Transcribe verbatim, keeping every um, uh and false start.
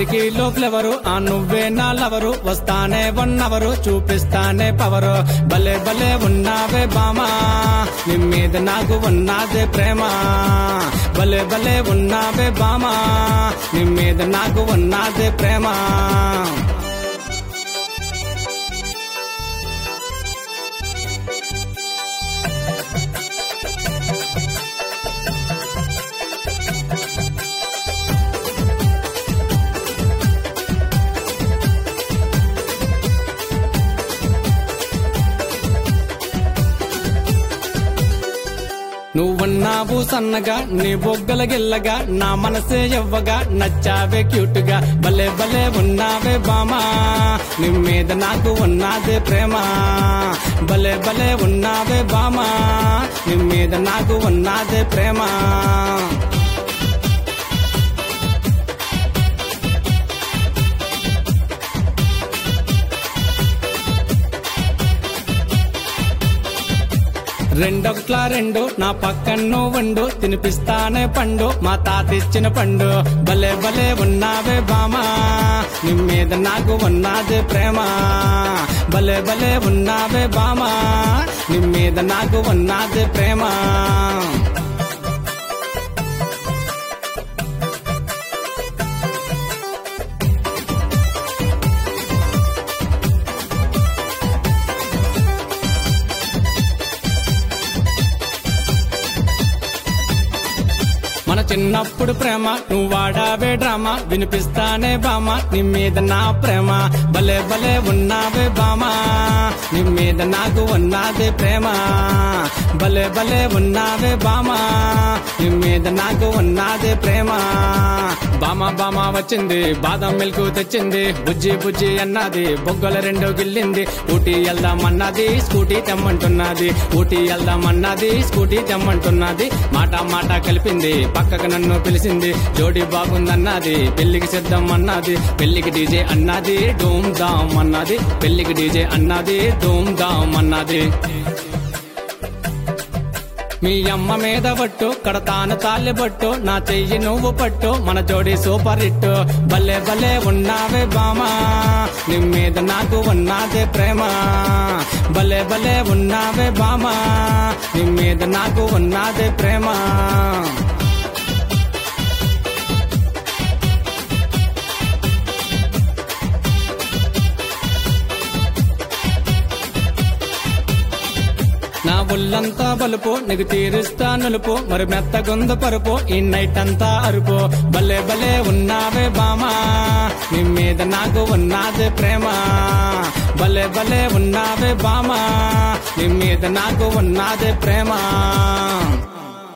కిటికీలో ఫ్లవరు ఆ నువ్వే నా లవరు వస్తానే వన్నవరు చూపిస్తానే పవరు భలే భలే ఉన్నావే బామా నీ మీద నాకు ఉన్నదే ప్రేమ భలే భలే ఉన్నావే బామా నీ మీద నాకు ఉన్నదే ప్రేమ నువ్వున్నావు సన్నగా నీ బొగ్గల గిల్లగా నా మనసే ఎవ్వగా నచ్చావే క్యూట్గా భలే భలే ఉన్నావే బామా నీ మీద నాకు ఉన్నదే ప్రేమ భలే భలే ఉన్నావే బామా నీ మీద నాకు ఉన్నదే ప్రేమ రెండొట్ల రెండు నా పక్కన్ను వండు తినిపిస్తానే పండు మా తాతిచ్చిన పండు భలే భలే ఉన్నావే బామా నీ మీద నాకు ఉన్నదే ప్రేమ భలే భలే ఉన్నావే బామా నీ మీద నాకు ఉన్నదే ప్రేమ మన చిన్నప్పుడు ప్రేమ నువ్వు వాడావే డ్రామా వినిపిస్తానే బామా నీ మీద నా ప్రేమ భలే భలే ఉన్నావే బామా నీ మీద నాకు ఉన్నదే ప్రేమ భలే భలే ఉన్నావే బామా నీ మీద నాకు ఉన్నదే ప్రేమ బామా బామా వచ్చింది బాదం మిల్క్ తెచ్చింది బుజ్జి బుజ్జి అన్నది బొగ్గల రెండు గిల్లింది ఊటీ వెళ్దామన్నది స్కూటీ తెమ్మంటున్నది ఊటీ వెళ్దామన్నది స్కూటీ తెమ్మంటున్నది మాట మాట కలిపింది పక్కకు నన్ను పిలిచింది జోడి బాగుందన్నది పెళ్లికి సిద్ధం అన్నది పెళ్లికి డీజే అన్నది ధూమ్ ధామ్ అన్నది పెళ్లికి డీజే అన్నది ధూమ్ ధామ్ అన్నది మీ అమ్మ మీద పట్టు కడతాను తాళి పట్టు నా చెయ్యి నువ్వు పట్టు మన జోడి సూపర్ హిట్ భలే భలే ఉన్నావే బామా నీ మీద నాకు ఉన్నదే ప్రేమ భలే భలే ఉన్నావే బామా నీ మీద నాకు ఉన్నదే ప్రేమ నా ఒళ్ళంతా బలుపు నీకు తీరుస్తా నులుపు మరి మెత్తగుంద పరుపు ఈ నైట్ అంతా అరుపు భలే భలే ఉన్నావే బామా నీ మీద నాకు ఉన్నదే ప్రేమ భలే భలే ఉన్నావే బామా నీ మీద నాకు ఉన్నదే ప్రేమ